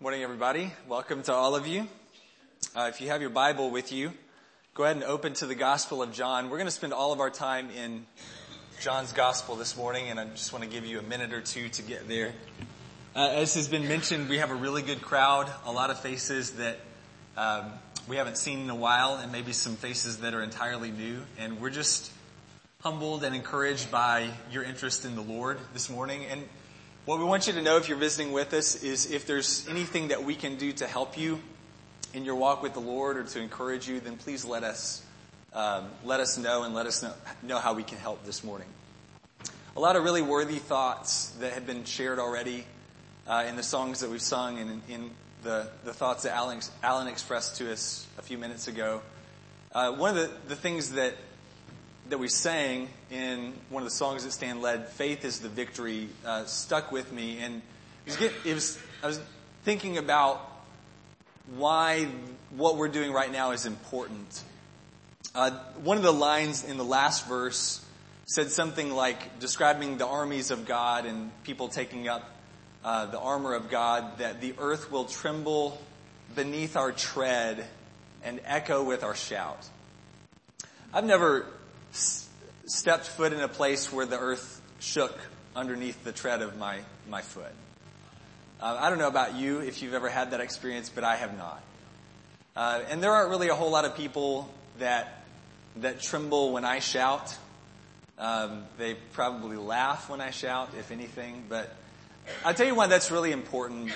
Morning, everybody. Welcome to all of you. If you have your Bible with you, go ahead and open to the Gospel of John. We're going to spend all of our time in John's Gospel this morning, and I just want to give you a minute or two to get there. As has been mentioned, we have a really good crowd, a lot of faces that we haven't seen in a while, and maybe some faces that are entirely new. And we're just humbled and encouraged by your interest in the Lord this morning. And what we want you to know if you're visiting with us is if there's anything that we can do to help you in your walk with the Lord or to encourage you, then please let us know and let us know how we can help this morning. A lot of really worthy thoughts that have been shared already in the songs that we've sung and in the thoughts that Alan expressed to us a few minutes ago. One of the things that we sang in one of the songs that Stan led, "Faith is the Victory," stuck with me. And I was thinking about why what we're doing right now is important. One of the lines in the last verse said something like, describing the armies of God and people taking up the armor of God, that the earth will tremble beneath our tread and echo with our shout. I've never stepped foot in a place where the earth shook underneath the tread of my foot. I don't know about you if you've ever had that experience, but I have not. And there aren't really a whole lot of people that tremble when I shout. They probably laugh when I shout, if anything. But I'll tell you why that's really important.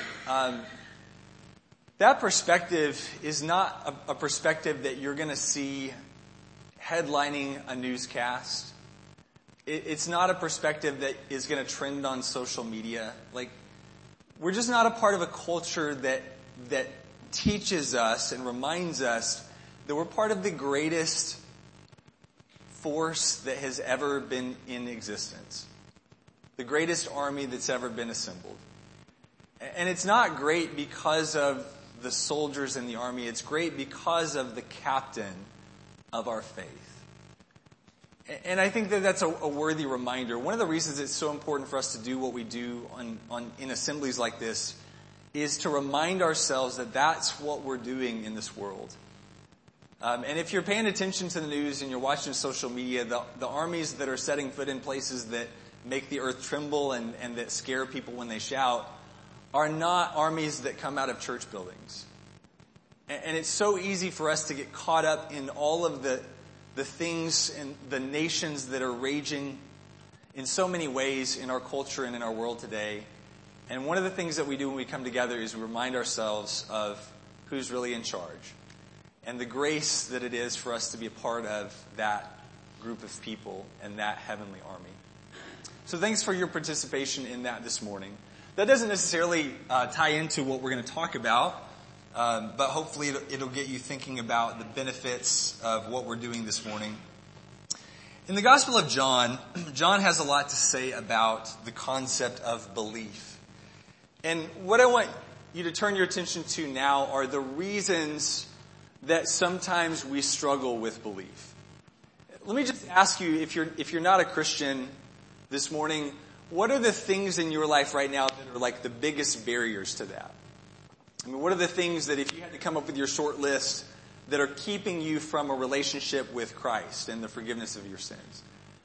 That perspective is not a perspective that you're going to see headlining a newscast. It's not a perspective that is going to trend on social media. Like, we're just not a part of a culture that teaches us and reminds us that we're part of the greatest force that has ever been in existence. The greatest army that's ever been assembled. And it's not great because of the soldiers in the army. It's great because of the captain of our faith. And I think that that's a worthy reminder. One of the reasons it's so important for us to do what we do in assemblies like this is to remind ourselves that that's what we're doing in this world. And if you're paying attention to the news and you're watching social media, the armies that are setting foot in places that make the earth tremble and that scare people when they shout are not armies that come out of church buildings. And it's so easy for us to get caught up in all of the things and the nations that are raging in so many ways in our culture and in our world today. And one of the things that we do when we come together is we remind ourselves of who's really in charge and the grace that it is for us to be a part of that group of people and that heavenly army. So thanks for your participation in that this morning. That doesn't necessarily tie into what we're going to talk about. But hopefully it'll get you thinking about the benefits of what we're doing this morning. In the Gospel of John, John has a lot to say about the concept of belief. And what I want you to turn your attention to now are the reasons that sometimes we struggle with belief. Let me just ask you, if you're not a Christian this morning, what are the things in your life right now that are like the biggest barriers to that? I mean, what are the things that if you had to come up with your short list that are keeping you from a relationship with Christ and the forgiveness of your sins?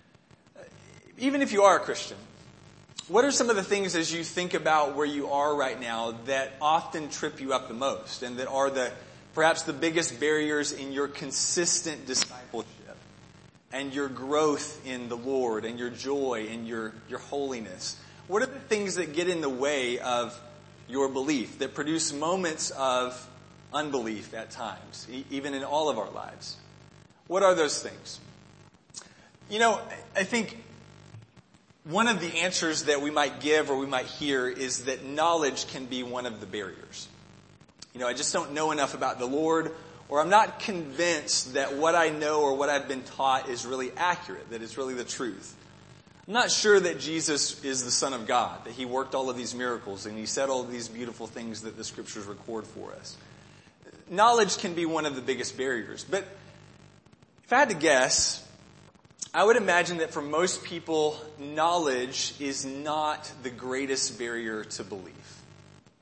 Even if you are a Christian, what are some of the things as you think about where you are right now that often trip you up the most and that are perhaps the biggest barriers in your consistent discipleship and your growth in the Lord and your joy and your holiness? What are the things that get in the way of your belief, that produce moments of unbelief at times, even in all of our lives? What are those things? You know, I think one of the answers that we might give or we might hear is that knowledge can be one of the barriers. You know, I just don't know enough about the Lord, or I'm not convinced that what I know or what I've been taught is really accurate, that it's really the truth. I'm not sure that Jesus is the Son of God, that he worked all of these miracles and he said all of these beautiful things that the scriptures record for us. Knowledge can be one of the biggest barriers. But if I had to guess, I would imagine that for most people, knowledge is not the greatest barrier to belief.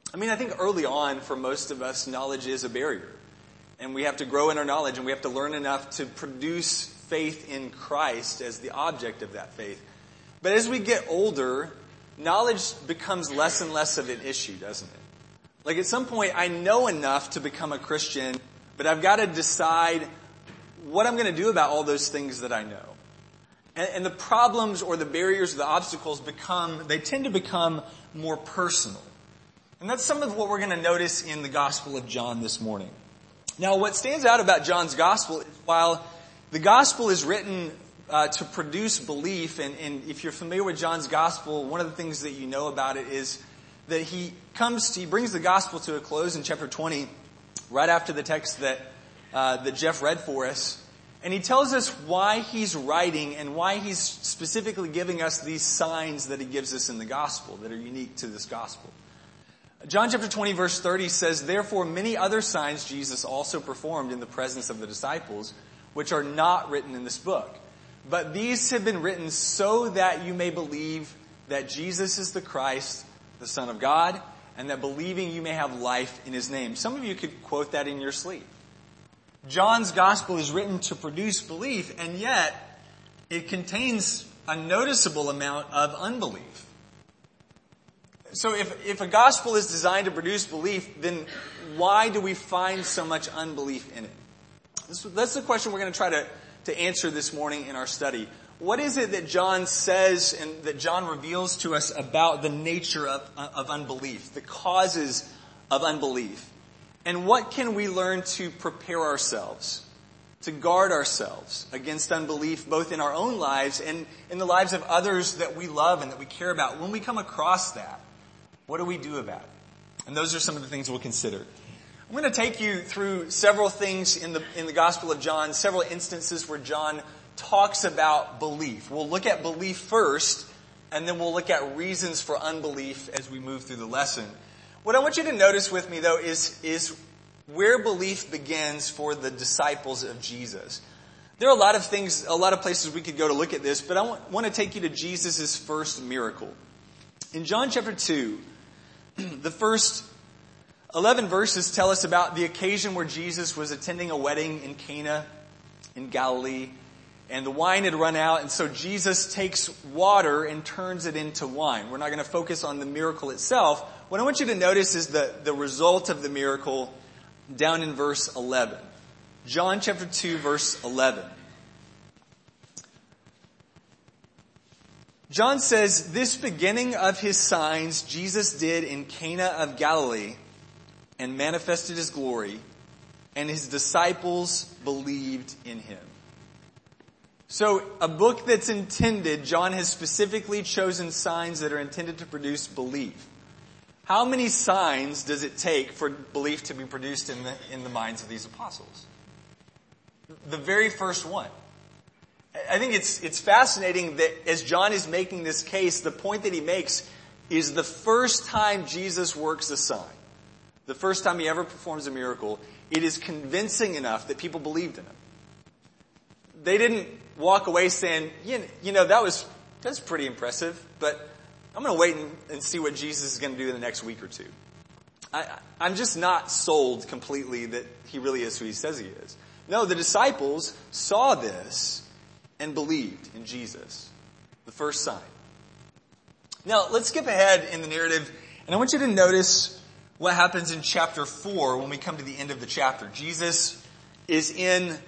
I think early on for most of us, knowledge is a barrier. And we have to grow in our knowledge, and we have to learn enough to produce faith in Christ as the object of that faith. But as we get older, knowledge becomes less and less of an issue, doesn't it? Like at some point, I know enough to become a Christian, but I've got to decide what I'm going to do about all those things that I know. And the problems or the barriers or the obstacles tend to become more personal. And that's some of what we're going to notice in the Gospel of John this morning. Now, what stands out about John's Gospel is while the Gospel is written to produce belief, and if you're familiar with John's Gospel, one of the things that you know about it is that he brings the Gospel to a close in chapter 20, right after the text that Jeff read for us. And he tells us why he's writing and why he's specifically giving us these signs that he gives us in the Gospel that are unique to this Gospel. John chapter 20 verse 30 says, "Therefore many other signs Jesus also performed in the presence of the disciples, which are not written in this book. But these have been written so that you may believe that Jesus is the Christ, the Son of God, and that believing you may have life in his name." Some of you could quote that in your sleep. John's Gospel is written to produce belief, and yet it contains a noticeable amount of unbelief. So if a gospel is designed to produce belief, then why do we find so much unbelief in it? That's the question we're going to try to answer this morning in our study. What is it that John says and that John reveals to us about the nature of unbelief, the causes of unbelief? And what can we learn to prepare ourselves, to guard ourselves against unbelief, both in our own lives and in the lives of others that we love and that we care about? When we come across that, what do we do about it? And those are some of the things we'll consider. I'm going to take you through several things in the Gospel of John, several instances where John talks about belief. We'll look at belief first, and then we'll look at reasons for unbelief as we move through the lesson. What I want you to notice with me, though, is where belief begins for the disciples of Jesus. There are a lot of things, a lot of places we could go to look at this, but I want to take you to Jesus' first miracle. In John chapter 2, the first 11 verses tell us about the occasion where Jesus was attending a wedding in Cana in Galilee, and the wine had run out, and so Jesus takes water and turns it into wine. We're not going to focus on the miracle itself. What I want you to notice is the result of the miracle down in verse 11. John chapter 2, verse 11. John says, "This beginning of his signs Jesus did in Cana of Galilee and manifested his glory, and his disciples believed in him." So a book that's intended, John has specifically chosen signs that are intended to produce belief. How many signs does it take for belief to be produced in the minds of these apostles? The very first one. I think it's fascinating that as John is making this case, the point that he makes is the first time Jesus works a sign, the first time he ever performs a miracle, it is convincing enough that people believed in him. They didn't walk away saying, that's pretty impressive, but I'm going to wait and see what Jesus is going to do in the next week or two. I'm just not sold completely that he really is who he says he is. No, the disciples saw this and believed in Jesus. The first sign. Now, let's skip ahead in the narrative, and I want you to notice what happens in chapter 4 when we come to the end of the chapter. Jesus is in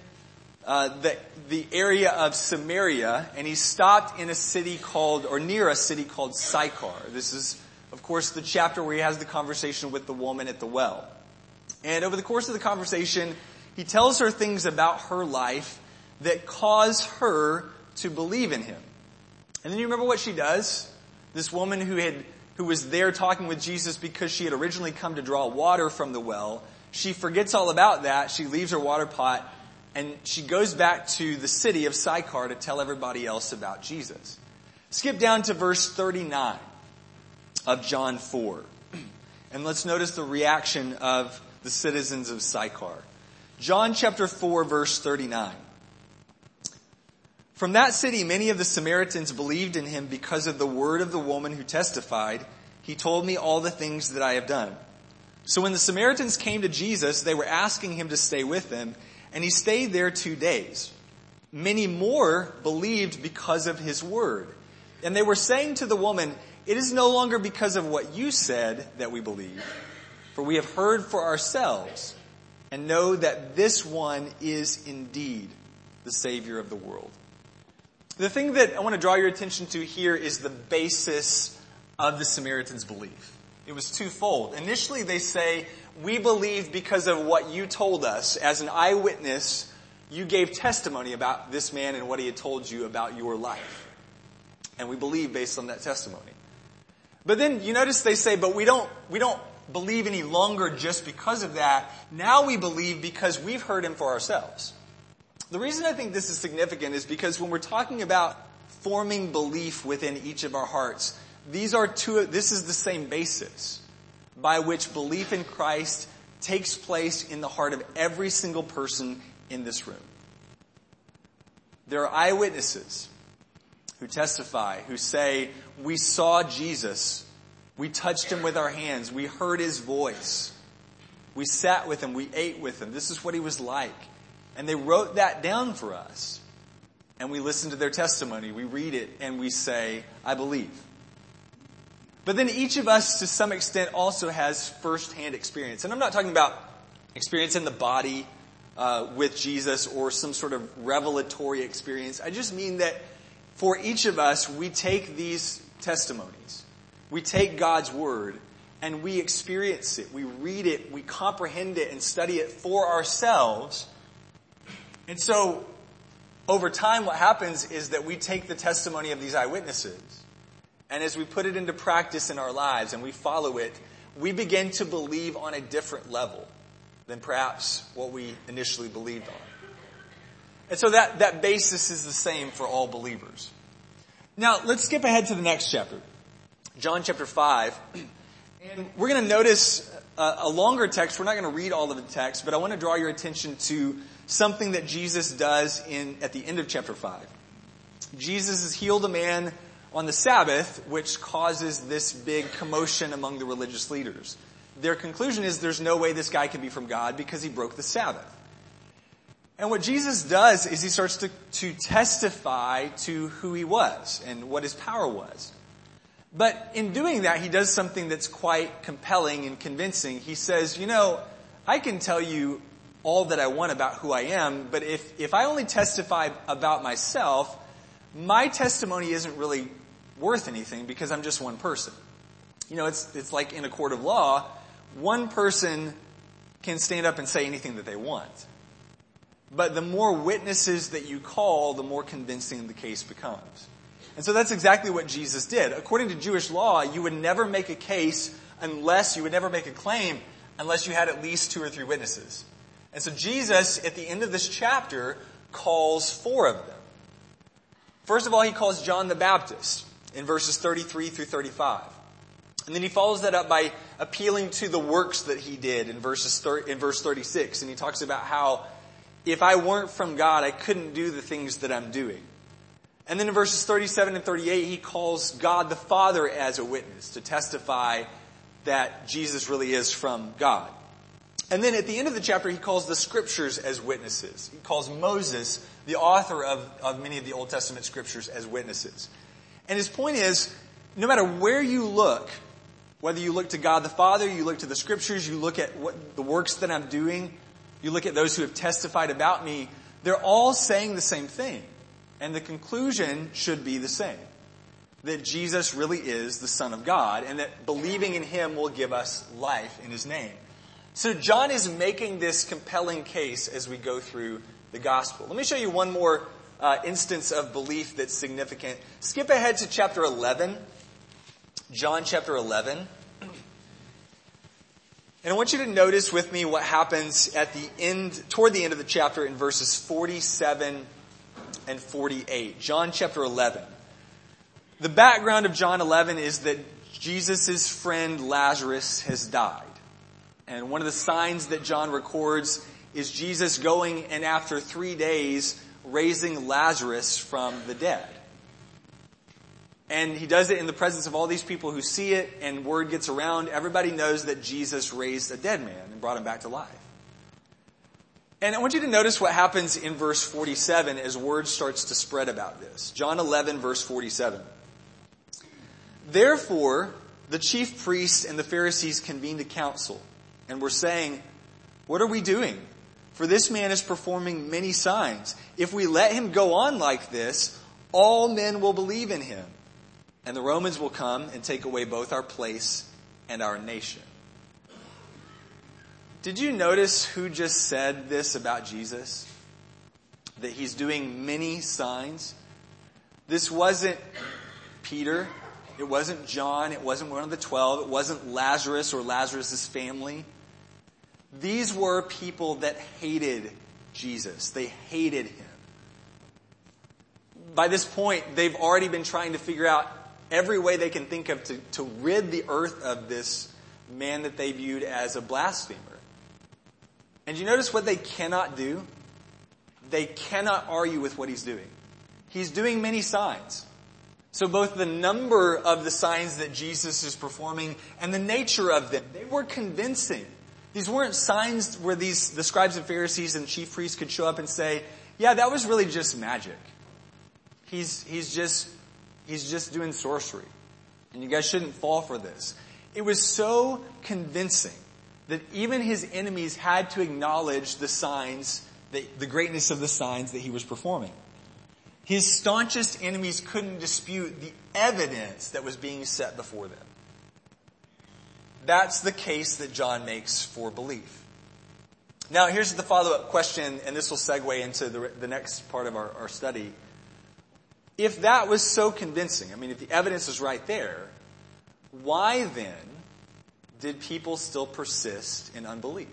the area of Samaria, and he's stopped in near a city called Sychar. This is, of course, the chapter where he has the conversation with the woman at the well. And over the course of the conversation, he tells her things about her life that cause her to believe in him. And then you remember what she does? This woman who was there talking with Jesus because she had originally come to draw water from the well, she forgets all about that. She leaves her water pot and she goes back to the city of Sychar to tell everybody else about Jesus. Skip down to verse 39 of John 4. And let's notice the reaction of the citizens of Sychar. John chapter 4, verse 39. "From that city, many of the Samaritans believed in him because of the word of the woman who testified, 'He told me all the things that I have done.' So when the Samaritans came to Jesus, they were asking him to stay with them, and he stayed there 2 days. Many more believed because of his word. And they were saying to the woman, "It is no longer because of what you said that we believe, for we have heard for ourselves and know that this one is indeed the Savior of the world." The thing that I want to draw your attention to here is the basis of the Samaritans' belief. It was twofold. Initially, they say, "We believe because of what you told us. As an eyewitness, you gave testimony about this man and what he had told you about your life. And we believe based on that testimony." But then you notice they say, "But we don't believe any longer just because of that. Now we believe because we've heard him for ourselves." The reason I think this is significant is because when we're talking about forming belief within each of our hearts, this is the same basis by which belief in Christ takes place in the heart of every single person in this room. There are eyewitnesses who testify, who say, "We saw Jesus. We touched him with our hands. We heard his voice. We sat with him. We ate with him. This is what he was like." And they wrote that down for us. And we listen to their testimony. We read it and we say, "I believe." But then each of us, to some extent, also has firsthand experience. And I'm not talking about experience in the body with Jesus or some sort of revelatory experience. I just mean that for each of us, we take these testimonies. We take God's word and we experience it. We read it, we comprehend it and study it for ourselves. And so, over time, what happens is that we take the testimony of these eyewitnesses, and as we put it into practice in our lives and we follow it, we begin to believe on a different level than perhaps what we initially believed on. And so that basis is the same for all believers. Now, let's skip ahead to the next chapter, John chapter 5. And we're going to notice a longer text. We're not going to read all of the text, but I want to draw your attention to something that Jesus does at the end of chapter 5. Jesus has healed a man on the Sabbath, which causes this big commotion among the religious leaders. Their conclusion is there's no way this guy can be from God because he broke the Sabbath. And what Jesus does is he starts to testify to who he was and what his power was. But in doing that, he does something that's quite compelling and convincing. He says, I can tell you all that I want about who I am, but if I only testify about myself, my testimony isn't really worth anything because I'm just one person. It's like in a court of law, one person can stand up and say anything that they want. But the more witnesses that you call, the more convincing the case becomes. And so that's exactly what Jesus did. According to Jewish law, you would never make a case you would never make a claim unless you had at least 2 or 3 witnesses. And so Jesus, at the end of this chapter, calls 4 of them. First of all, he calls John the Baptist in verses 33 through 35. And then he follows that up by appealing to the works that he did in verse 36. And he talks about how if I weren't from God, I couldn't do the things that I'm doing. And then in verses 37 and 38, he calls God the Father as a witness to testify that Jesus really is from God. And then at the end of the chapter, he calls the scriptures as witnesses. He calls Moses, the author of many of the Old Testament scriptures, as witnesses. And his point is, no matter where you look, whether you look to God the Father, you look to the scriptures, you look at what the works that I'm doing, you look at those who have testified about me, they're all saying the same thing. And the conclusion should be the same. That Jesus really is the Son of God, and that believing in him will give us life in his name. So John is making this compelling case as we go through the gospel. Let me show you one more instance of belief that's significant. Skip ahead to chapter 11. John chapter 11. And I want you to notice with me what happens toward the end of the chapter in verses 47 and 48. John chapter 11. The background of John 11 is that Jesus' friend Lazarus has died. And one of the signs that John records is Jesus going and after 3 days raising Lazarus from the dead. And he does it in the presence of all these people who see it, and word gets around. Everybody knows that Jesus raised a dead man and brought him back to life. And I want you to notice what happens in verse 47 as word starts to spread about this. John 11, verse 47. Therefore, the chief priests and the Pharisees convened a council and were saying, "What are we doing? For this man is performing many signs. If we let him go on like this, all men will believe in him. And the Romans will come and take away both our place and our nation." Did you notice who just said this about Jesus? That he's doing many signs? This wasn't Peter. It wasn't John. It wasn't one of the 12. It wasn't Lazarus or Lazarus' family. These were people that hated Jesus. They hated him. By this point, they've already been trying to figure out every way they can think of to rid the earth of this man that they viewed as a blasphemer. And you notice what they cannot do? They cannot argue with what he's doing. He's doing many signs. So both the number of the signs that Jesus is performing and the nature of them, they were convincing. These weren't signs where the scribes and Pharisees and chief priests could show up and say, "Yeah, that was really just magic. He's just doing sorcery. And you guys shouldn't fall for this." It was so convincing that even his enemies had to acknowledge the signs, the greatness of the signs that he was performing. His staunchest enemies couldn't dispute the evidence that was being set before them. That's the case that John makes for belief. Now, here's the follow-up question, and this will segue into the next part of our study. If that was so convincing, if the evidence is right there, why then did people still persist in unbelief?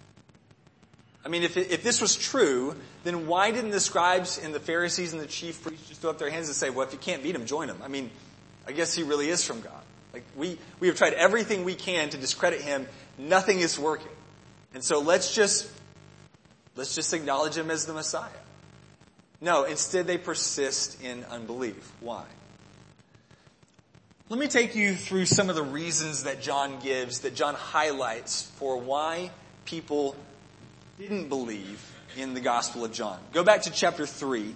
If this was true, then why didn't the scribes and the Pharisees and the chief priests just throw up their hands and say, "Well, if you can't beat him, join him"? I guess he really is from God. We have tried everything we can to discredit him. Nothing is working. And so let's just acknowledge him as the Messiah. No, instead they persist in unbelief. Why? Let me take you through some of the reasons that John gives, that John highlights for why people didn't believe in the Gospel of John. Go back to chapter 3.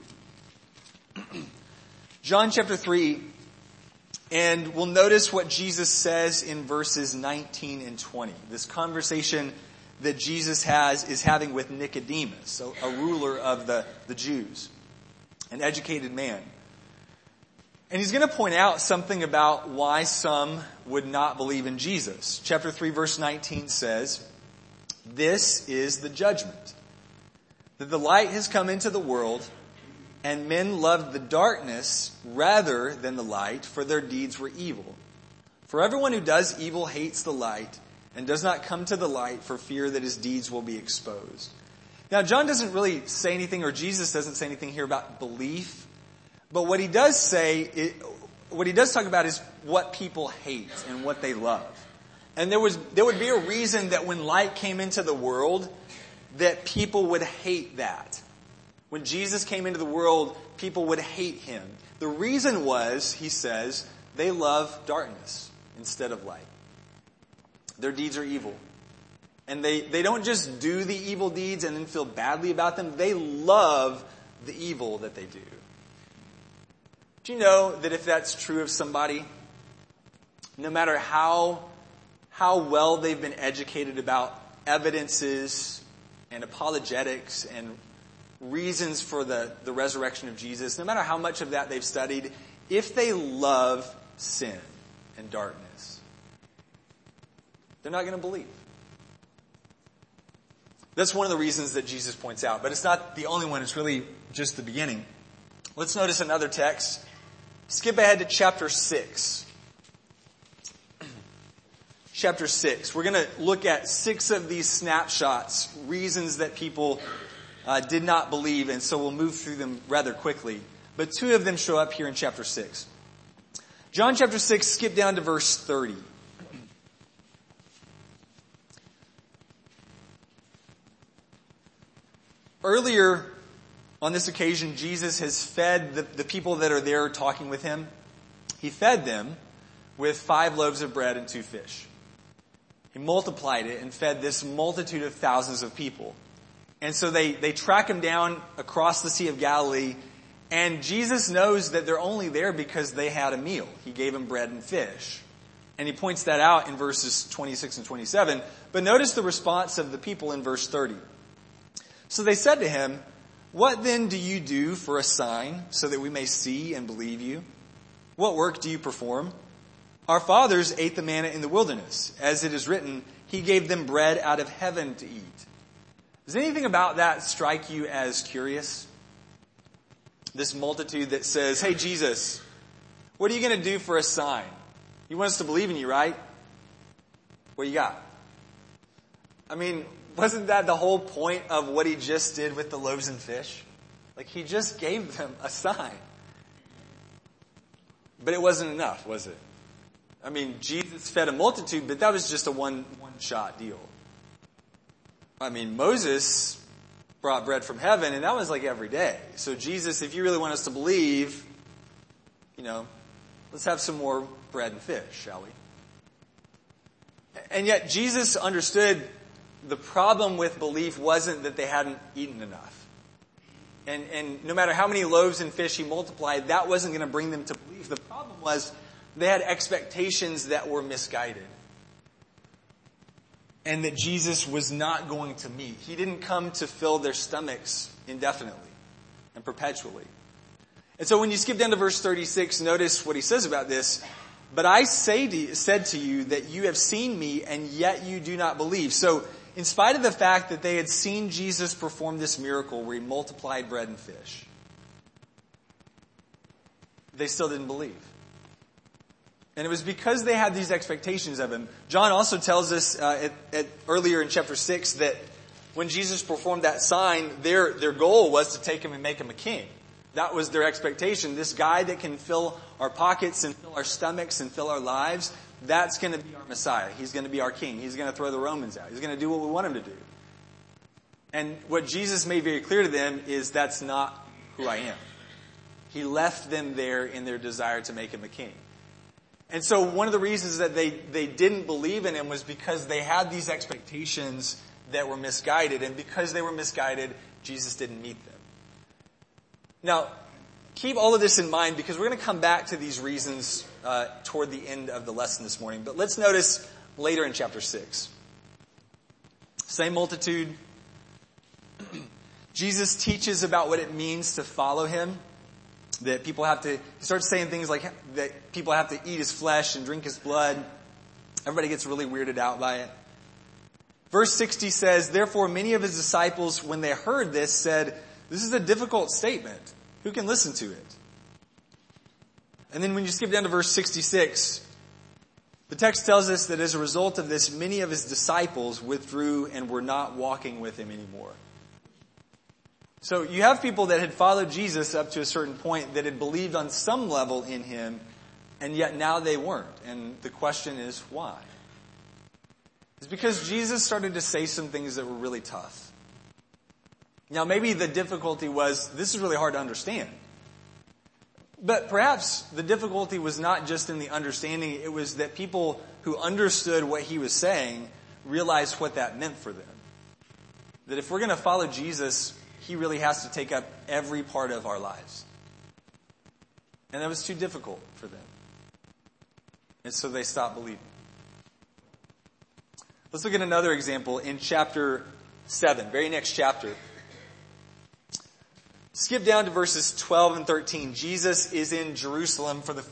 John chapter 3, and we'll notice what Jesus says in verses 19 and 20. This conversation that Jesus is having with Nicodemus, a ruler of the Jews, an educated man. And he's going to point out something about why some would not believe in Jesus. Chapter 3, verse 19 says, "This is the judgment, that the light has come into the world, and men loved the darkness rather than the light, for their deeds were evil. For everyone who does evil hates the light, and does not come to the light for fear that his deeds will be exposed." Now, John doesn't really say anything, or Jesus doesn't say anything here about belief. But what he does talk about is what people hate and what they love. And there would be a reason that when light came into the world, that people would hate that. When Jesus came into the world, people would hate him. The reason was, he says, they love darkness instead of light. Their deeds are evil. And they don't just do the evil deeds and then feel badly about them. They love the evil that they do. Do you know that if that's true of somebody, no matter how well they've been educated about evidences and apologetics and reasons for the resurrection of Jesus, no matter how much of that they've studied, if they love sin and darkness, they're not going to believe. That's one of the reasons that Jesus points out, but it's not the only one. It's really just the beginning. Let's notice another text. Skip ahead to chapter 6. Chapter 6. We're going to look at 6 of these snapshots, reasons that people did not believe, and so we'll move through them rather quickly. But 2 of them show up here in chapter 6. John chapter 6, skip down to verse 30. Earlier on this occasion, Jesus has fed the people that are there talking with him. He fed them with 5 loaves of bread and 2 fish. He multiplied it and fed this multitude of thousands of people. And so they track him down across the Sea of Galilee, and Jesus knows that they're only there because they had a meal. He gave them bread and fish. And he points that out in verses 26 and 27. But notice the response of the people in verse 30. So they said to him, "What then do you do for a sign so that we may see and believe you? What work do you perform? Our fathers ate the manna in the wilderness. As it is written, he gave them bread out of heaven to eat." Does anything about that strike you as curious? This multitude that says, "Hey, Jesus, what are you going to do for a sign? You want us to believe in you, right? What you got?" I mean, wasn't that the whole point of what he just did with the loaves and fish? Like, he just gave them a sign. But it wasn't enough, was it? I mean, Jesus fed a multitude, but that was just a one-shot deal. I mean, Moses brought bread from heaven, and that was like every day. So Jesus, if you really want us to believe, let's have some more bread and fish, shall we? And yet Jesus understood the problem with belief wasn't that they hadn't eaten enough. And no matter how many loaves and fish he multiplied, that wasn't going to bring them to belief. The problem was they had expectations that were misguided. And that Jesus was not going to meet. He didn't come to fill their stomachs indefinitely and perpetually. And so when you skip down to verse 36, notice what he says about this. "But I said to you that you have seen me, and yet you do not believe." So in spite of the fact that they had seen Jesus perform this miracle where he multiplied bread and fish, they still didn't believe. And it was because they had these expectations of him. John also tells us earlier in chapter 6 that when Jesus performed that sign, their goal was to take him and make him a king. That was their expectation. This guy that can fill our pockets and fill our stomachs and fill our lives, that's going to be our Messiah. He's going to be our king. He's going to throw the Romans out. He's going to do what we want him to do. And what Jesus made very clear to them is that's not who I am. He left them there in their desire to make him a king. And so one of the reasons that they didn't believe in him was because they had these expectations that were misguided. And because they were misguided, Jesus didn't meet them. Now, keep all of this in mind because we're going to come back to these reasons toward the end of the lesson this morning. But let's notice later in chapter 6. Same multitude. Jesus teaches about what it means to follow him. That people have to, he starts saying things like that people have to eat his flesh and drink his blood. Everybody gets really weirded out by it. Verse 60 says, "Therefore many of his disciples, when they heard this, said, 'This is a difficult statement. Who can listen to it?' And then when you skip down to verse 66, the text tells us that as a result of this, many of his disciples withdrew and were not walking with him anymore." So you have people that had followed Jesus up to a certain point that had believed on some level in him, and yet now they weren't. And the question is, why? It's because Jesus started to say some things that were really tough. Now maybe the difficulty was, this is really hard to understand. But perhaps the difficulty was not just in the understanding, it was that people who understood what he was saying realized what that meant for them. That if we're going to follow Jesus, he really has to take up every part of our lives. And that was too difficult for them. And so they stopped believing. Let's look at another example in chapter 7, very next chapter. Skip down to verses 12 and 13. Jesus is in Jerusalem for the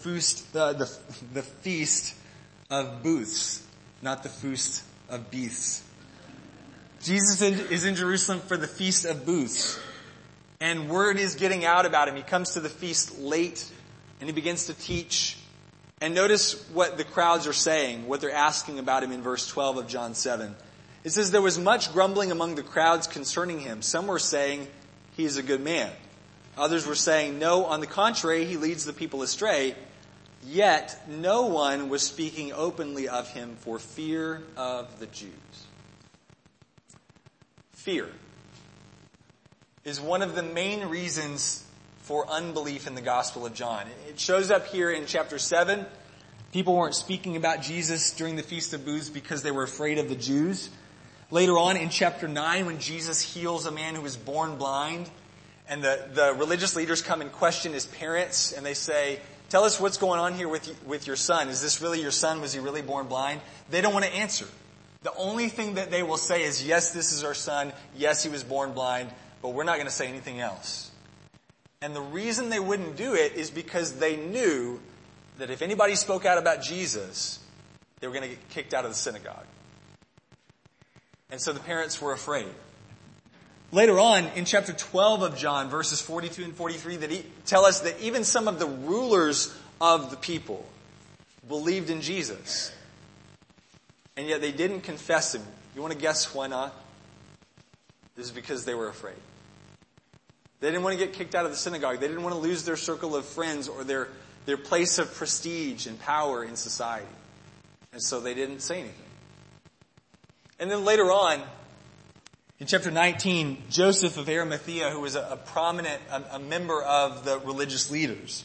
feast of booths, not the feast of beasts. Jesus is in Jerusalem for the Feast of Booths. And word is getting out about him. He comes to the feast late and he begins to teach. And notice what the crowds are saying, what they're asking about him in verse 12 of John 7. It says, "There was much grumbling among the crowds concerning him. Some were saying, 'He is a good man.' Others were saying, 'No, on the contrary, he leads the people astray.' Yet no one was speaking openly of him for fear of the Jews." Fear is one of the main reasons for unbelief in the Gospel of John. It shows up here in chapter 7. People weren't speaking about Jesus during the Feast of Booths because they were afraid of the Jews. Later on in chapter 9, when Jesus heals a man who was born blind, and the religious leaders come and question his parents, and they say, tell us what's going on here with your son. Is this really your son? Was he really born blind? They don't want to answer. The only thing that they will say is, yes, this is our son. Yes, he was born blind, but we're not going to say anything else. And the reason they wouldn't do it is because they knew that if anybody spoke out about Jesus, they were going to get kicked out of the synagogue. And so the parents were afraid. Later on, in chapter 12 of John, verses 42 and 43, tell us that even some of the rulers of the people believed in Jesus. And yet they didn't confess him. You want to guess why not? This is because they were afraid. They didn't want to get kicked out of the synagogue. They didn't want to lose their circle of friends or their place of prestige and power in society. And so they didn't say anything. And then later on, in chapter 19, Joseph of Arimathea, who was a prominent, a member of the religious leaders,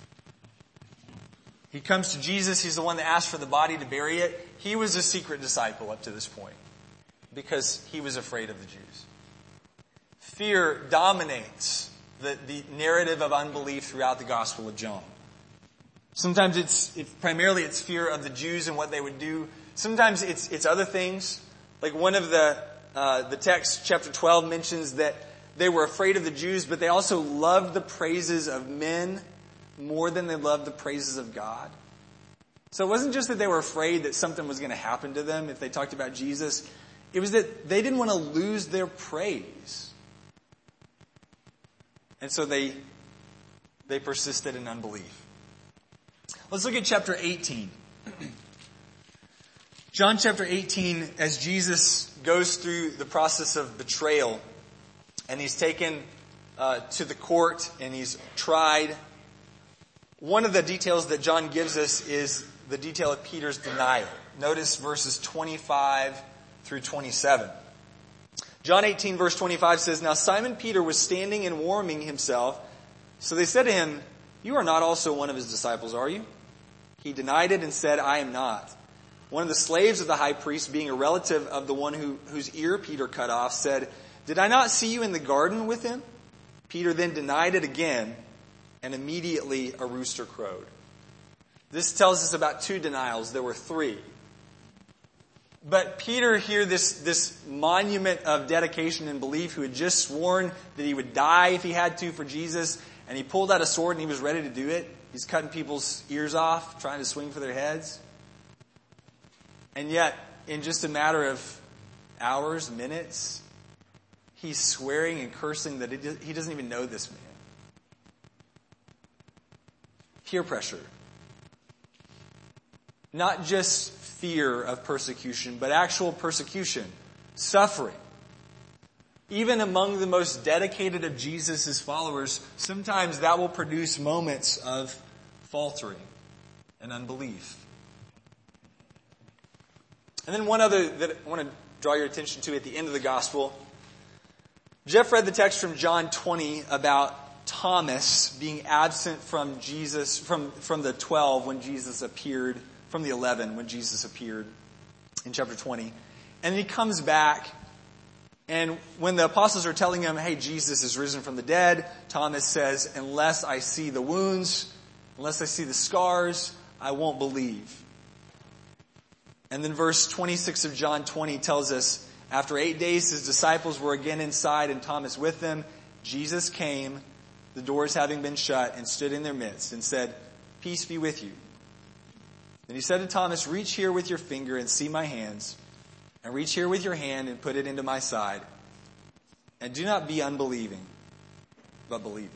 he comes to Jesus. He's the one that asked for the body to bury it. He was a secret disciple up to this point because he was afraid of the Jews. Fear dominates the narrative of unbelief throughout the Gospel of John. Sometimes primarily it's fear of the Jews and what they would do. Sometimes it's other things. Like one of the text, chapter 12, mentions that they were afraid of the Jews, but they also loved the praises of men more than they loved the praises of God. So it wasn't just that they were afraid that something was going to happen to them if they talked about Jesus. It was that they didn't want to lose their praise. And so they persisted in unbelief. Let's look at chapter 18. John chapter 18, as Jesus goes through the process of betrayal, and he's taken to the court and he's tried. One of the details that John gives us is the detail of Peter's denial. Notice verses 25 through 27. John 18 verse 25 says, Now Simon Peter was standing and warming himself. So they said to him, You are not also one of his disciples, are you? He denied it and said, I am not. One of the slaves of the high priest, being a relative of the one whose ear Peter cut off, said, Did I not see you in the garden with him? Peter then denied it again, and immediately a rooster crowed. This tells us about two denials. There were three. But Peter here, this monument of dedication and belief, who had just sworn that he would die if he had to for Jesus, and he pulled out a sword and he was ready to do it. He's cutting people's ears off, trying to swing for their heads. And yet, in just a matter of hours, minutes, he's swearing and cursing that he doesn't even know this man. Peer pressure. Not just fear of persecution, but actual persecution, suffering. Even among the most dedicated of Jesus' followers, sometimes that will produce moments of faltering and unbelief. And then one other that I want to draw your attention to at the end of the gospel. Jeff read the text from John 20 about Thomas being absent from Jesus, from the 12 when Jesus appeared, from the 11 when Jesus appeared in chapter 20. And he comes back, and when the apostles are telling him, hey, Jesus is risen from the dead, Thomas says, unless I see the wounds, unless I see the scars, I won't believe. And then verse 26 of John 20 tells us, after 8 days his disciples were again inside and Thomas with them. Jesus came, the doors having been shut, and stood in their midst and said, Peace be with you. Then he said to Thomas, Reach here with your finger and see my hands, and reach here with your hand and put it into my side. And do not be unbelieving, but believing.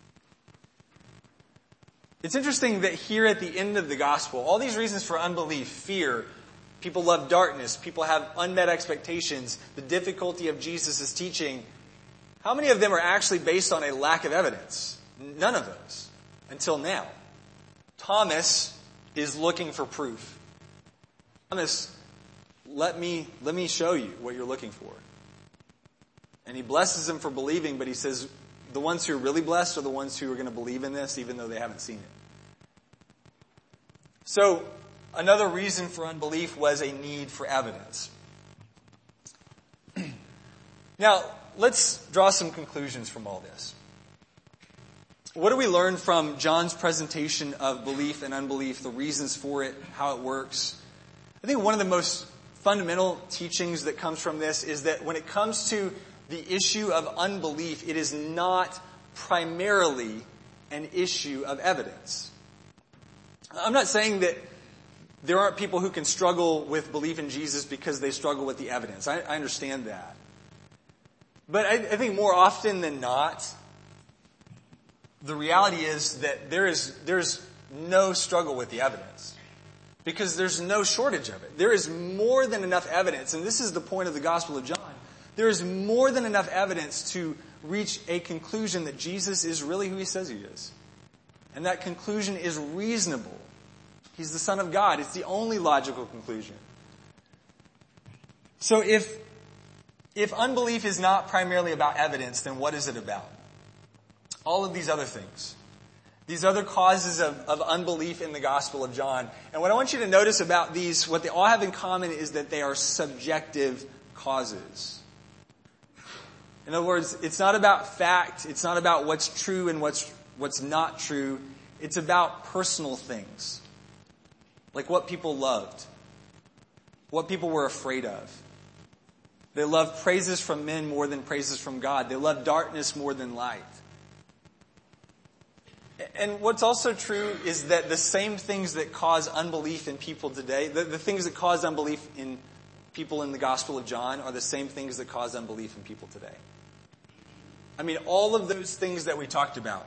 It's interesting that here at the end of the gospel, all these reasons for unbelief, fear, people love darkness, people have unmet expectations, the difficulty of Jesus' teaching, how many of them are actually based on a lack of evidence? None of those, until now. Thomas is looking for proof. Thomas, let me show you what you're looking for. And he blesses him for believing, but he says, the ones who are really blessed are the ones who are going to believe in this even though they haven't seen it. So, another reason for unbelief was a need for evidence. Now, let's draw some conclusions from all this. What do we learn from John's presentation of belief and unbelief, the reasons for it, how it works? I think one of the most fundamental teachings that comes from this is that when it comes to the issue of unbelief, it is not primarily an issue of evidence. I'm not saying that there aren't people who can struggle with belief in Jesus because they struggle with the evidence. I understand that. But I think more often than not, the reality is that there's no struggle with the evidence. Because there's no shortage of it. There is more than enough evidence, and this is the point of the Gospel of John. There is more than enough evidence to reach a conclusion that Jesus is really who he says he is. And that conclusion is reasonable. He's the Son of God. It's the only logical conclusion. So if unbelief is not primarily about evidence, then what is it about? All of these other things. These other causes of unbelief in the Gospel of John. And what I want you to notice about these, what they all have in common is that they are subjective causes. In other words, it's not about fact. It's not about what's true and what's not true. It's about personal things. Like what people loved. What people were afraid of. They loved praises from men more than praises from God. They loved darkness more than light. And what's also true is that the same things that cause unbelief in people today, the things that cause unbelief in people in the Gospel of John are the same things that cause unbelief in people today. I mean, all of those things that we talked about.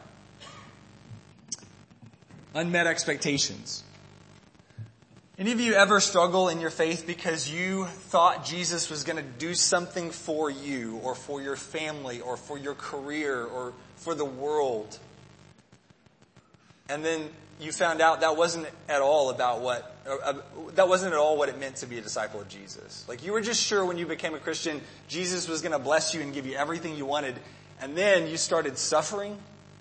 Unmet expectations. Any of you ever struggle in your faith because you thought Jesus was going to do something for you or for your family or for your career or for the world? And then you found out that wasn't at all what it meant to be a disciple of Jesus. Like you were just sure when you became a Christian, Jesus was going to bless you and give you everything you wanted. And then you started suffering.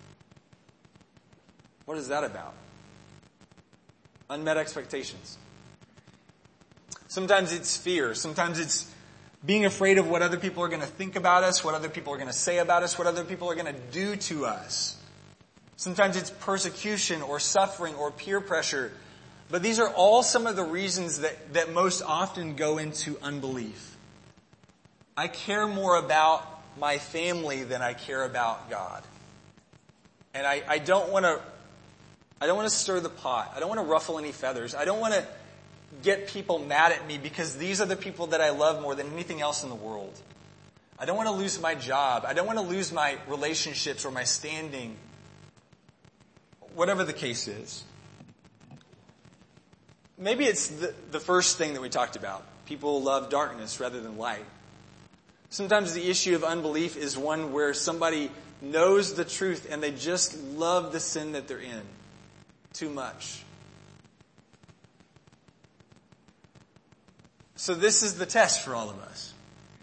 What is that about? Unmet expectations. Sometimes it's fear. Sometimes it's being afraid of what other people are going to think about us, what other people are going to say about us, what other people are going to do to us. Sometimes it's persecution or suffering or peer pressure. But these are all some of the reasons that most often go into unbelief. I care more about my family than I care about God. And I don't want to stir the pot. I don't want to ruffle any feathers. I don't want to get people mad at me because these are the people that I love more than anything else in the world. I don't want to lose my job. I don't want to lose my relationships or my standing. Whatever the case is. Maybe it's the first thing that we talked about. People love darkness rather than light. Sometimes the issue of unbelief is one where somebody knows the truth and they just love the sin that they're in too much. So this is the test for all of us.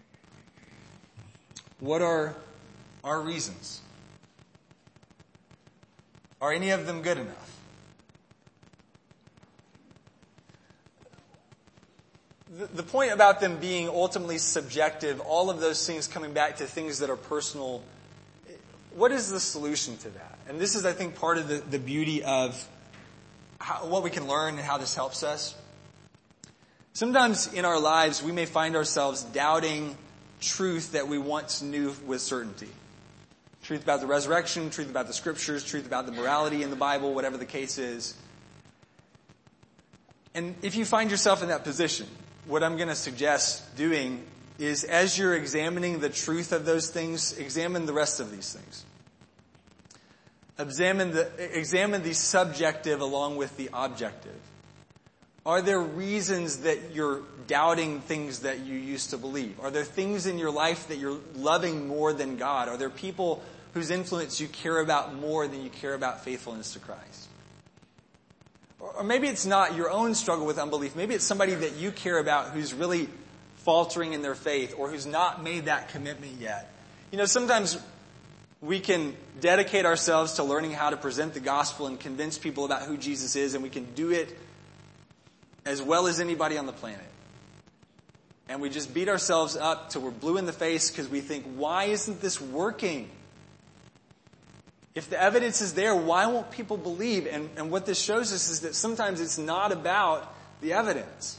What are our reasons? Are any of them good enough? The point about them being ultimately subjective, all of those things coming back to things that are personal, what is the solution to that? And this is, I think, part of the beauty of what we can learn and how this helps us. Sometimes in our lives, we may find ourselves doubting truth that we once knew with certainty. Truth about the resurrection, truth about the scriptures, truth about the morality in the Bible, whatever the case is. And if you find yourself in that position, what I'm going to suggest doing is as you're examining the truth of those things, examine the rest of these things. Examine the subjective along with the objective. Are there reasons that you're doubting things that you used to believe? Are there things in your life that you're loving more than God? Are there people whose influence you care about more than you care about faithfulness to Christ? Or maybe it's not your own struggle with unbelief. Maybe it's somebody that you care about who's really faltering in their faith or who's not made that commitment yet. You know, sometimes We can dedicate ourselves to learning how to present the gospel and convince people about who Jesus is, and we can do it as well as anybody on the planet. And we just beat ourselves up till we're blue in the face because we think, why isn't this working? If the evidence is there, why won't people believe? And what this shows us is that sometimes it's not about the evidence.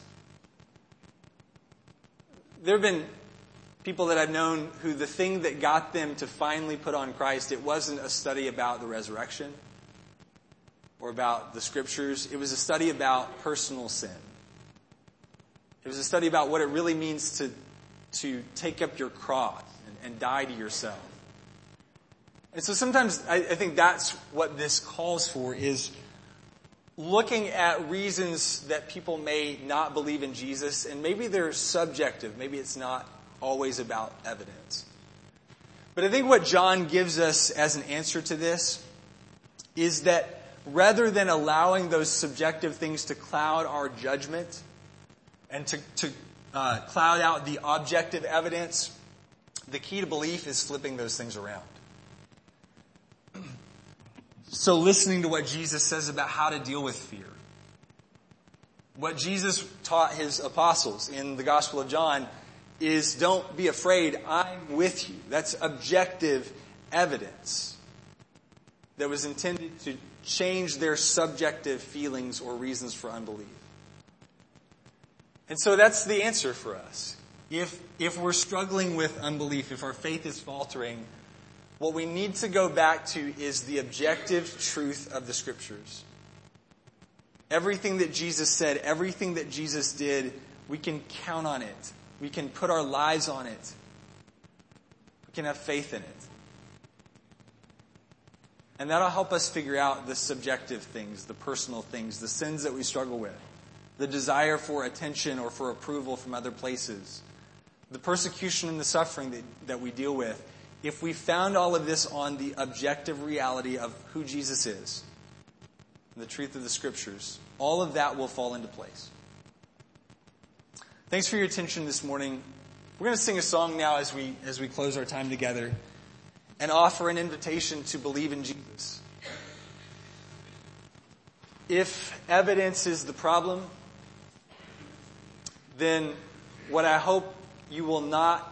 There have been people that I've known who the thing that got them to finally put on Christ, it wasn't a study about the resurrection or about the scriptures. It was a study about personal sin. It was a study about what it really means to take up your cross and die to yourself. And so sometimes I think that's what this calls for, is looking at reasons that people may not believe in Jesus, and maybe they're subjective. Maybe it's not always about evidence. But I think what John gives us as an answer to this is that rather than allowing those subjective things to cloud our judgment and to cloud out the objective evidence, the key to belief is flipping those things around. So listening to what Jesus says about how to deal with fear. What Jesus taught his apostles in the Gospel of John is, don't be afraid, I'm with you. That's objective evidence that was intended to change their subjective feelings or reasons for unbelief. And so that's the answer for us. If we're struggling with unbelief, if our faith is faltering, what we need to go back to is the objective truth of the Scriptures. Everything that Jesus said, everything that Jesus did, we can count on it. We can put our lives on it. We can have faith in it. And that'll help us figure out the subjective things, the personal things, the sins that we struggle with, the desire for attention or for approval from other places, the persecution and the suffering that we deal with. If we found all of this on the objective reality of who Jesus is, and the truth of the Scriptures, all of that will fall into place. Thanks for your attention this morning. We're going to sing a song now as we close our time together and offer an invitation to believe in Jesus. If evidence is the problem, then what I hope you will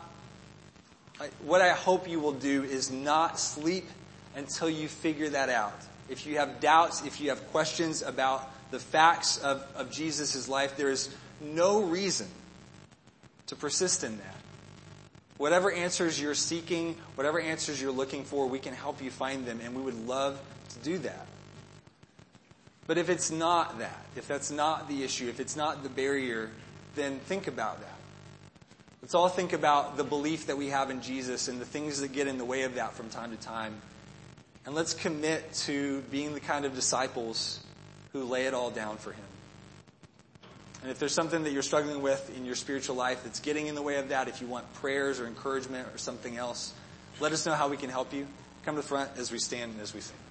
do is not sleep until you figure that out. If you have doubts, if you have questions about the facts of Jesus' life, there is no reason to persist in that. Whatever answers you're seeking, whatever answers you're looking for, we can help you find them, and we would love to do that. But if it's not that, if that's not the issue, if it's not the barrier, then think about that. Let's all think about the belief that we have in Jesus and the things that get in the way of that from time to time. And let's commit to being the kind of disciples who lay it all down for Him. And if there's something that you're struggling with in your spiritual life that's getting in the way of that, if you want prayers or encouragement or something else, let us know how we can help you. Come to the front as we stand and as we sing.